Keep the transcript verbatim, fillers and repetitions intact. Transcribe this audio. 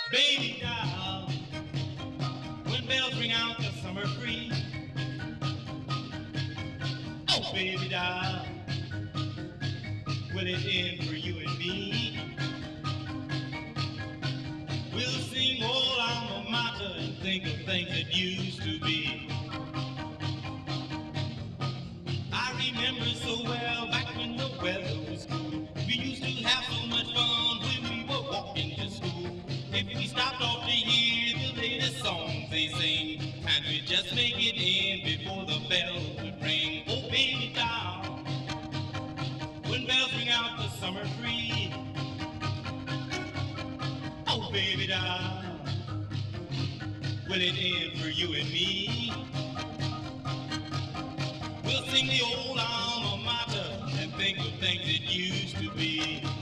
Baby doll, when bells ring out the summer breeze. Oh, baby doll, will it end for you and me? We'll sing old alma mater and think of things that used to be. I remember so well back when the weather was cool. We used to have so much fun when we were walking to school. If we stopped off to hear the latest songs they sing, and we just make it in before the bells would ring. Oh, baby doll, when bells ring out the summer breeze. Oh, baby doll, will it end for you and me? We'll sing the old alma mater and think of things it used to be.